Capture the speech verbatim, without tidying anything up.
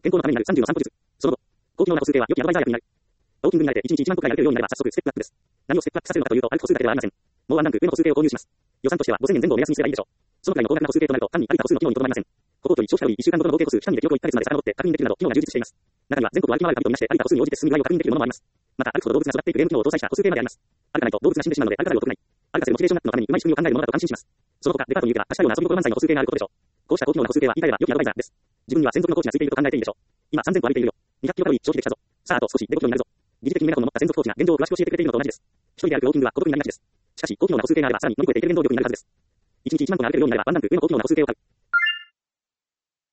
健康のためになるさんじゅうの散歩術。その後、高機能な歩数計は良きアドバイザー役になる。ウォーキングに慣れていちにちいちまん歩くらい歩けるようになれば早速ステップアップです。何をステップアップさせるのかというと、歩く歩数だけではありません。もうワンランク上の歩数計を購入します。予算としてはごせんえん前後を目安にすればいいでしょう。そのくらいの高額な歩数計となると、単に歩いた歩数の機能にとどまりません。歩行距離、長期カロリー、いっしゅうかんごとの合計歩数、期間にで記録をいっかげつまで遡って確認できるなど、機能が充実しています。中には全国を歩き回る旅とみなして歩いた歩数に応じて進む具合を確認できるものもあります。また、歩くほど動物が育っていくゲーム機能を搭載した歩数計まであります。歩かないと動物が死んでしまうので、歩かざるを得ない。歩かせるモチベーションアップのためにうまい仕組みを考えるものだと感心します。その他、デパートに行けば、明日ような遊び心満載の歩数計があることでしょう。こうした高機能な歩数計は言い換えれば良きアドバイザーです。自分には専属のコーチがついていると考えていいでしょう。今さんぜん歩歩いているよ。にひゃくキロカロリー消費できたぞ。さあ、あと少しでごキロになるぞ。疑似的にメガホンの持った専属コーチが現状を詳しく教えてくれているのと同じです。一人で歩くウォーキングは孤独になりがちです。しかし、高機能な歩数計があればさらに乗り越えていける原動力になるはずです。いちにちいちまん歩が歩けるようになればワンランク上の高機能な歩数計を買う。